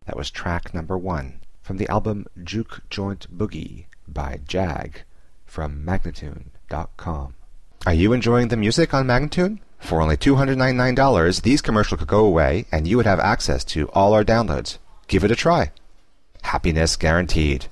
That was track number 1 from the album Juke Joint Boogie by Jag from Magnatune.com. Are you enjoying the music on Magnatune? For only $299, these commercials could go away and you would have access to all our downloads. Give it a try. Happiness guaranteed.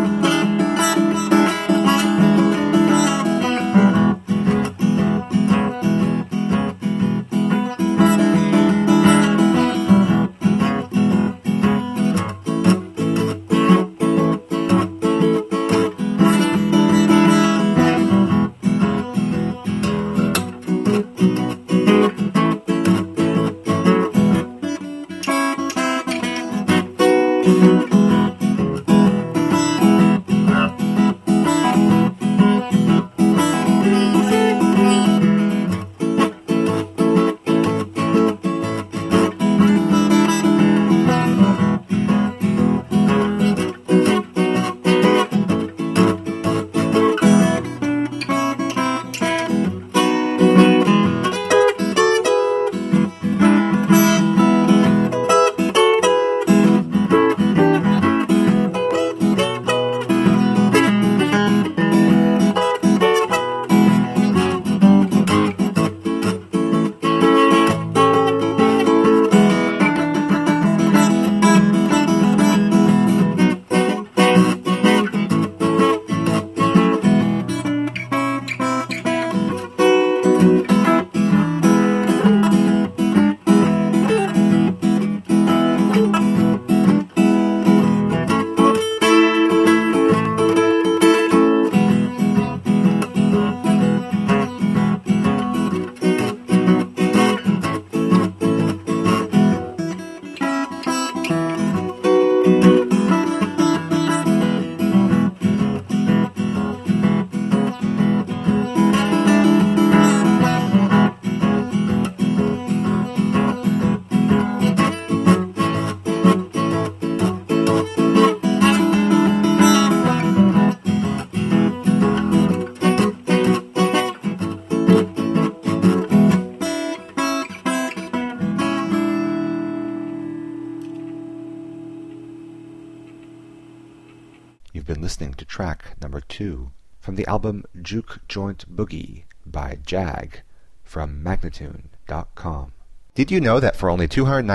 You've been listening to track number 2 from the album Juke Joint Boogie by Jag from Magnatune.com. Did you know that for only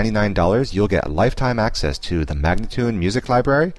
$299 you'll get lifetime access to the Magnatune Music Library?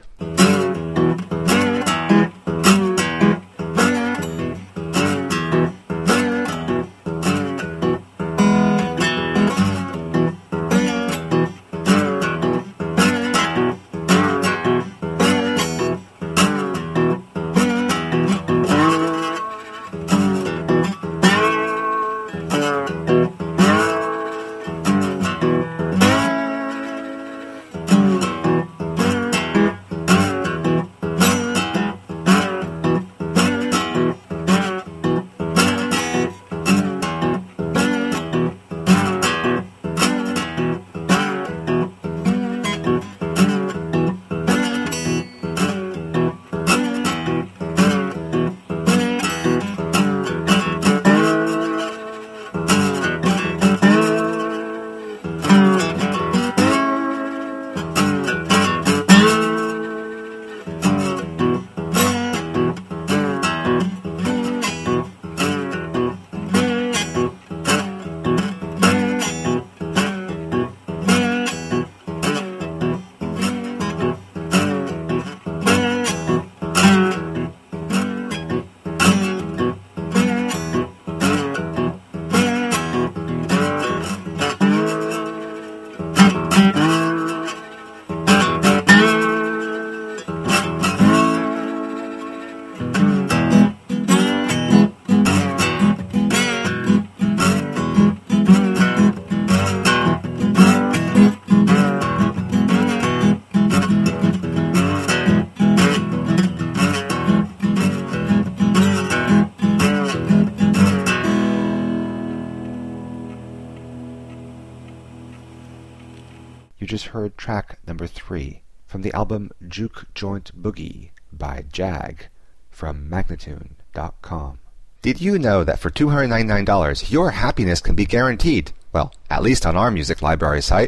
You just heard track number 3 from the album Juke Joint Boogie by Jag from Magnatune.com. Did you know that for $299 your happiness can be guaranteed? Well, at least on our music library site.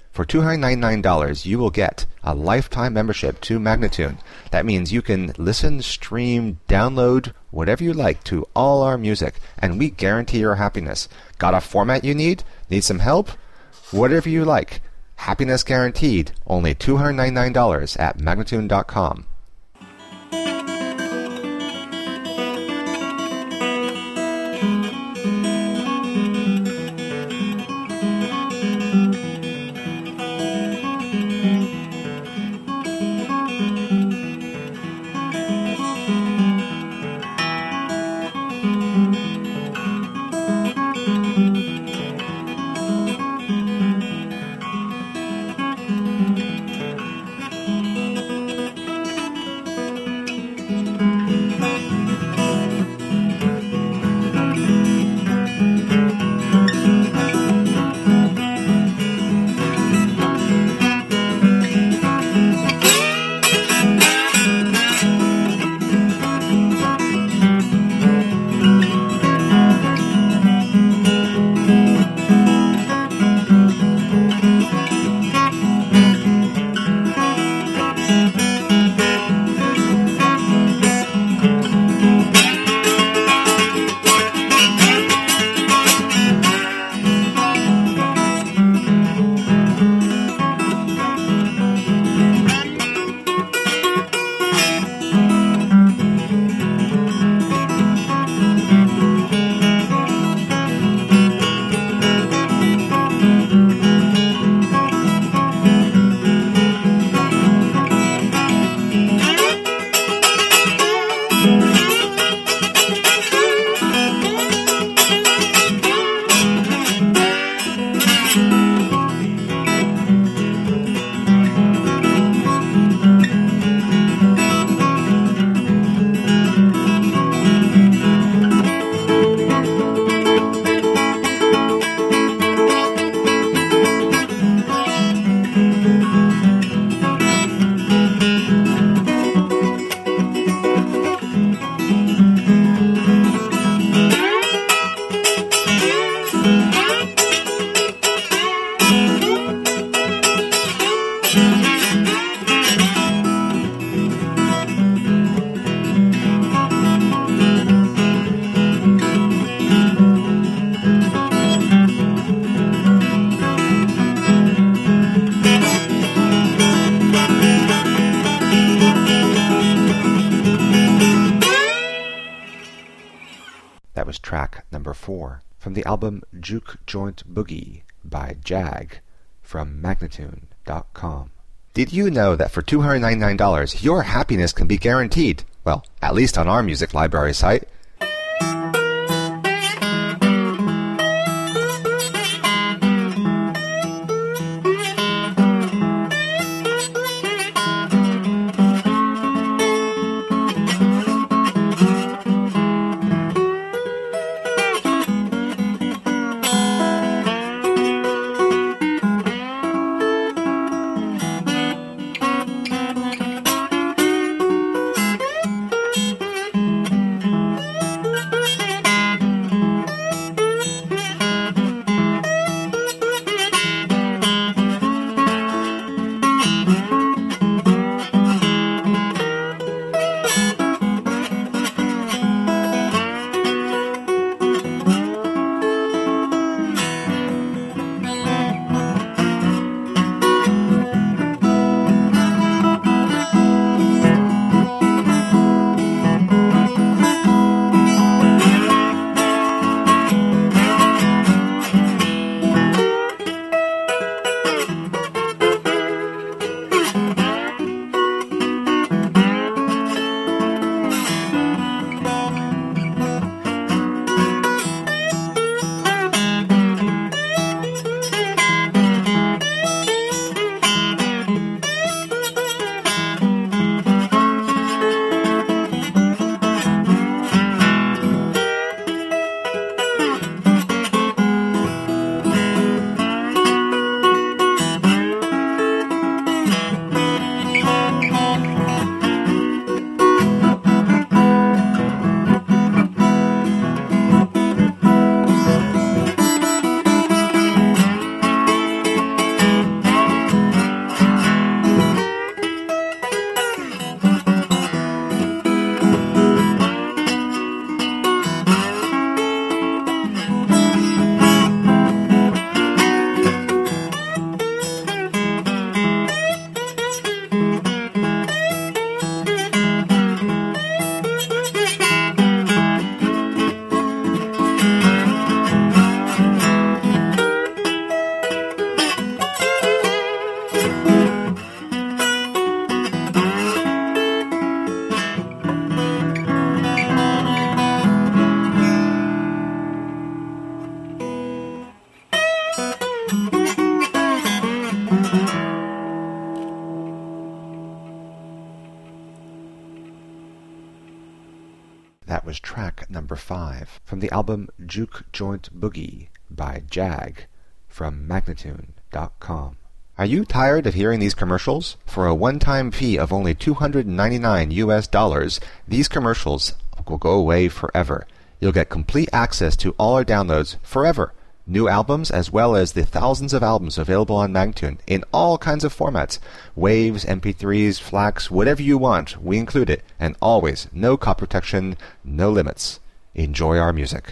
For $299, you will get a lifetime membership to Magnatune. That means you can listen, stream, download, whatever you like to all our music, and we guarantee your happiness. Got a format you need? Need some help? Whatever you like. Happiness guaranteed. Only $299 at Magnatune.com. That was track number 4 from the album Juke Joint Boogie by Jag from Magnatune.com. Did you know that for $299 your happiness can be guaranteed? Well, at least on our music library site. was track number 5 from the album Juke Joint Boogie by Jag from Magnatune.com. Are you tired of hearing these commercials? For a one-time fee of only $299, these commercials will go away forever. You'll get complete access to all our downloads forever. New albums as well as the thousands of albums available on Magnatune in all kinds of formats. Waves, MP3s, FLACs, whatever you want, we include it. And always, no copy protection, no limits. Enjoy our music.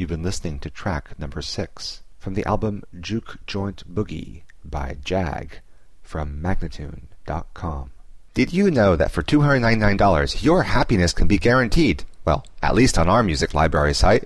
You've been listening to track number 6 from the album Juke Joint Boogie by Jag from Magnatune.com. Did you know that for $299 your happiness can be guaranteed? Well, at least on our music library site.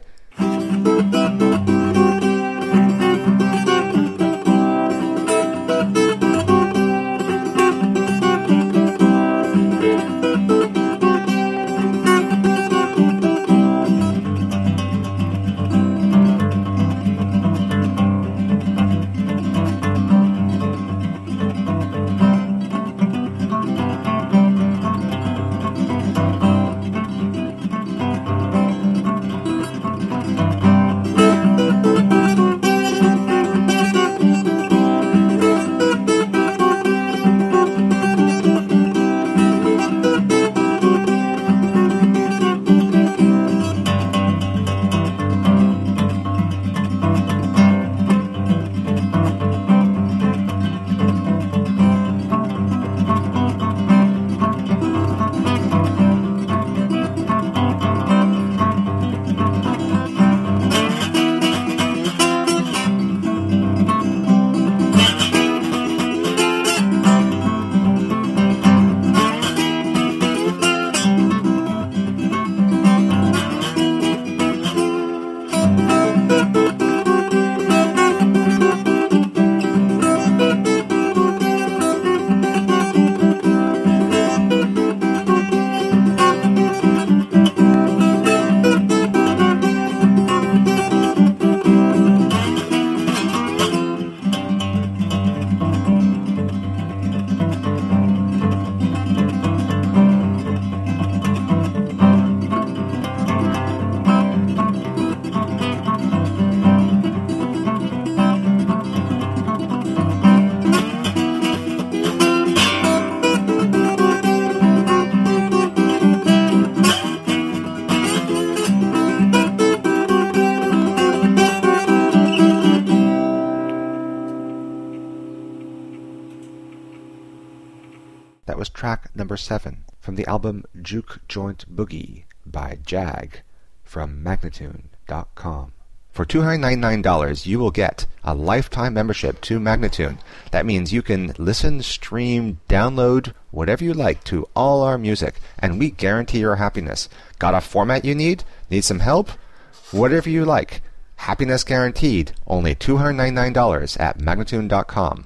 That was track number 7 from the album Juke Joint Boogie by Jag from Magnatune.com. For $299, you will get a lifetime membership to Magnatune. That means you can listen, stream, download, whatever you like to all our music, and we guarantee your happiness. Got a format you need? Need some help? Whatever you like. Happiness guaranteed. Only $299 at Magnatune.com.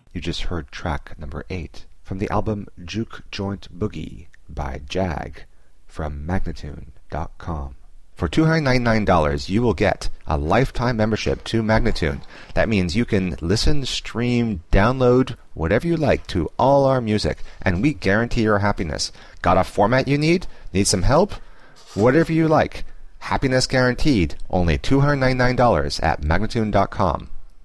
You just heard track number 8 from the album Juke Joint Boogie by Jag from Magnatune.com. For $299, you will get a lifetime membership to Magnatune. That means you can listen, stream, download, whatever you like to all our music, and we guarantee your happiness. Got a format you need? Need some help? Whatever you like. Happiness guaranteed. Only $299 at Magnatune.com.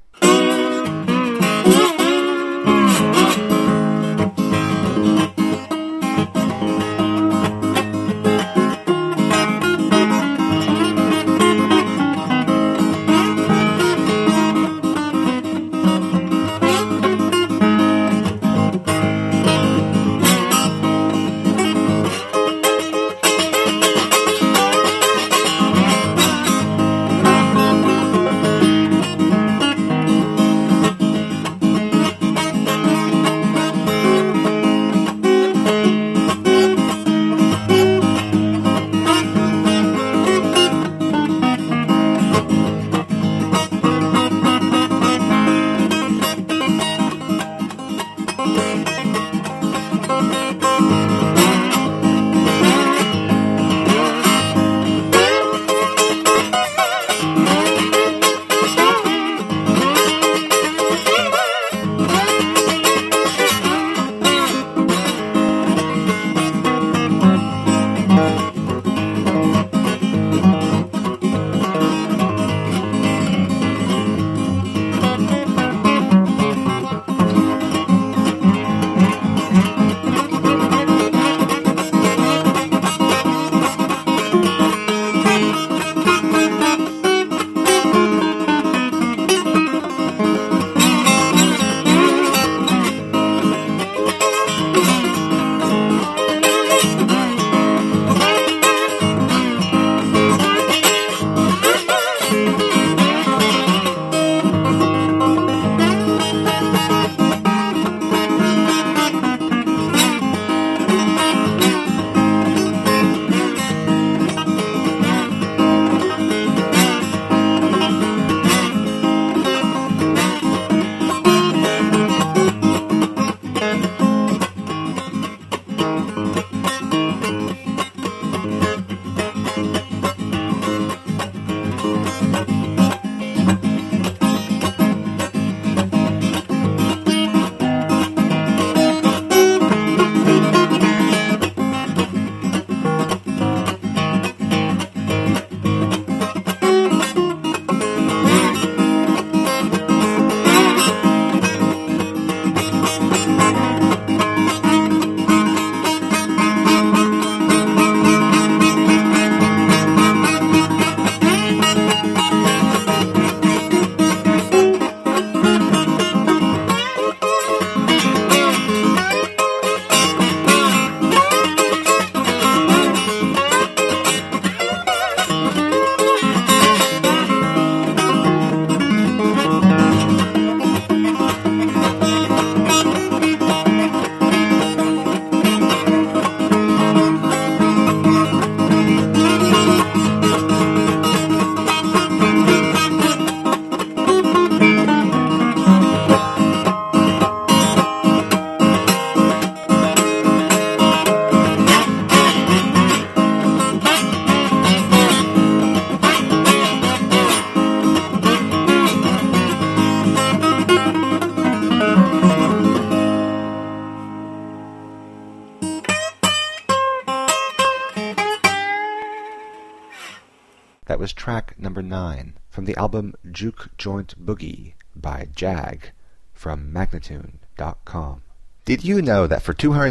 That was track number 9 from the album Juke Joint Boogie by Jag from Magnatune.com. Did you know that for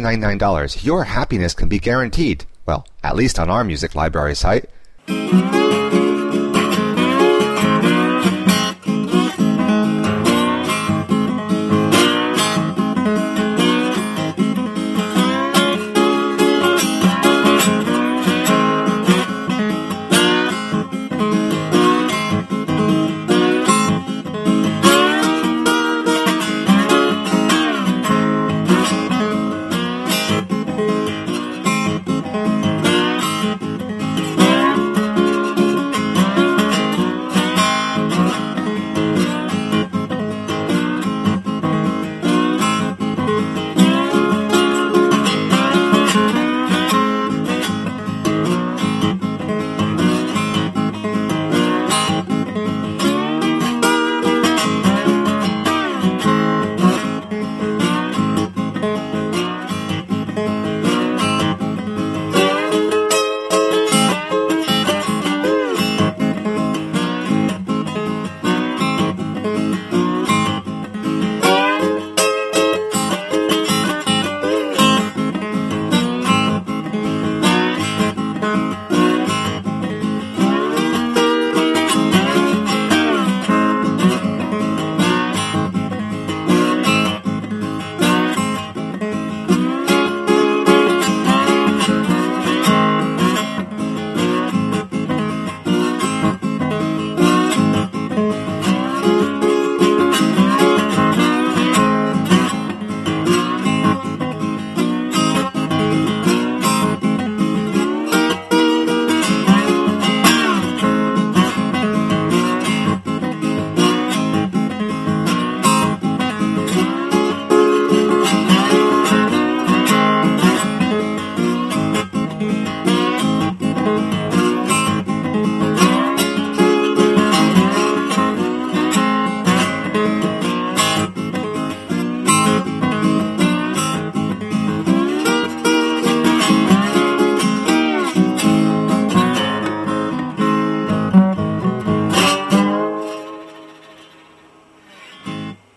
$299 your happiness can be guaranteed? Well, at least on our music library site.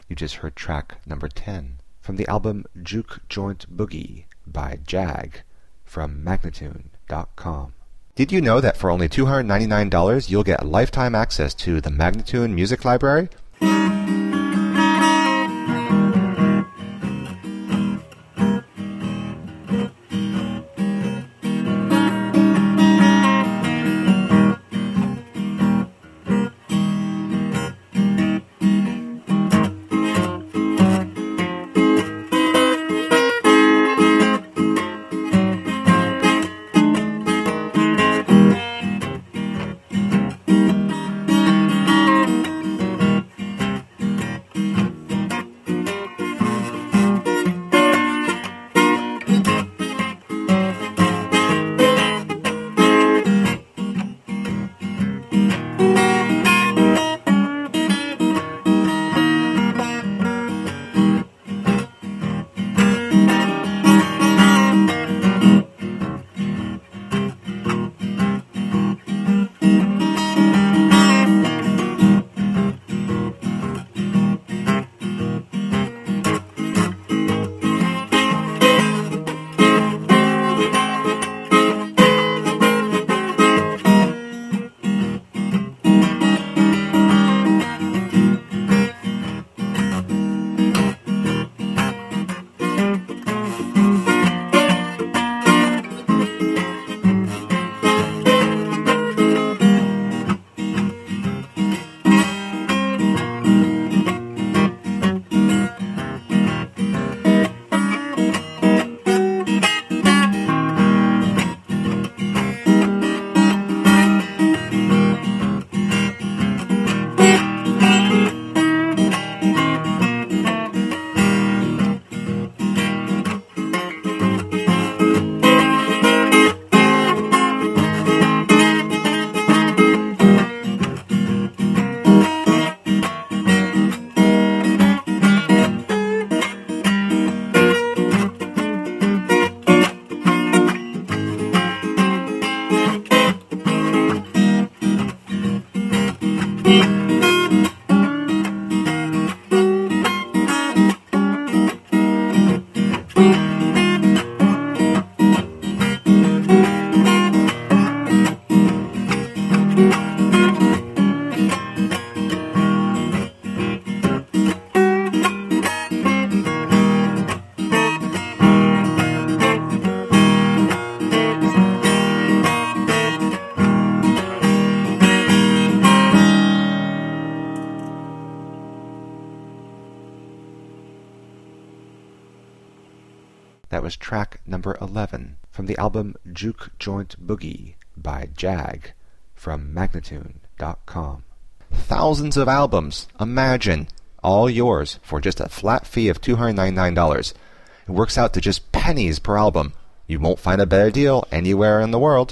You just heard track number 10 from the album Juke Joint Boogie by Jag from Magnatune.com. Did you know that for only $299 you'll get lifetime access to the Magnatune Music Library? That was track number 11 from the album Juke Joint Boogie by Jag from Magnatune.com. Thousands of albums, imagine, all yours for just a flat fee of $299. It works out to just pennies per album. You won't find a better deal anywhere in the world.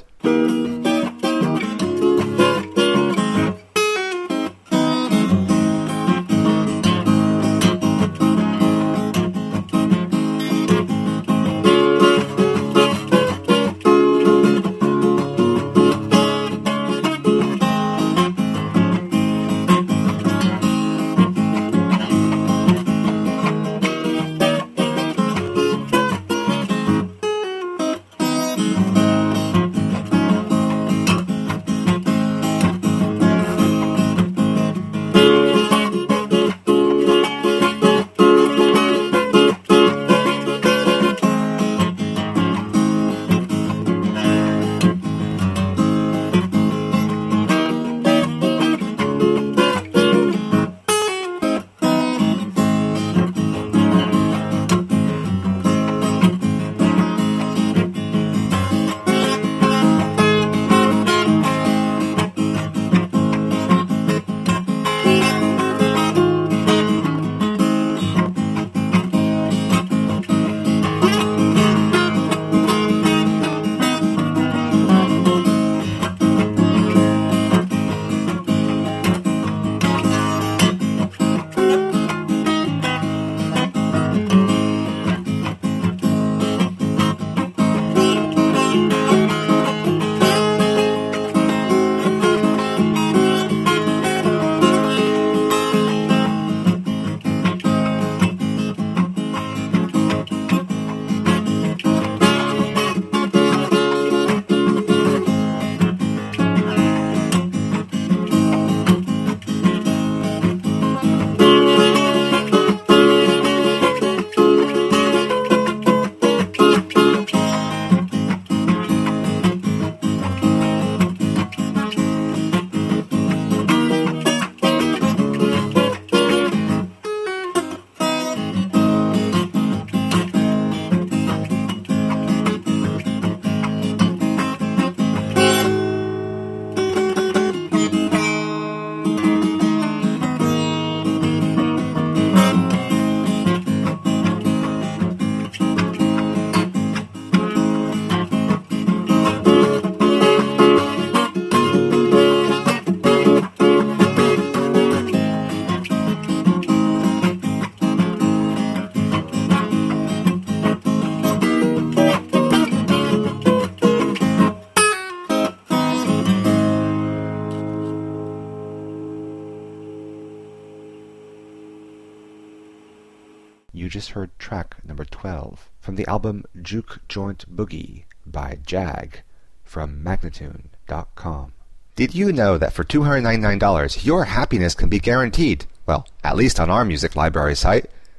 You just heard track number 12 from the album Juke Joint Boogie by Jag from Magnatune.com. Did you know that for $299 your happiness can be guaranteed? Well, at least on our music library site.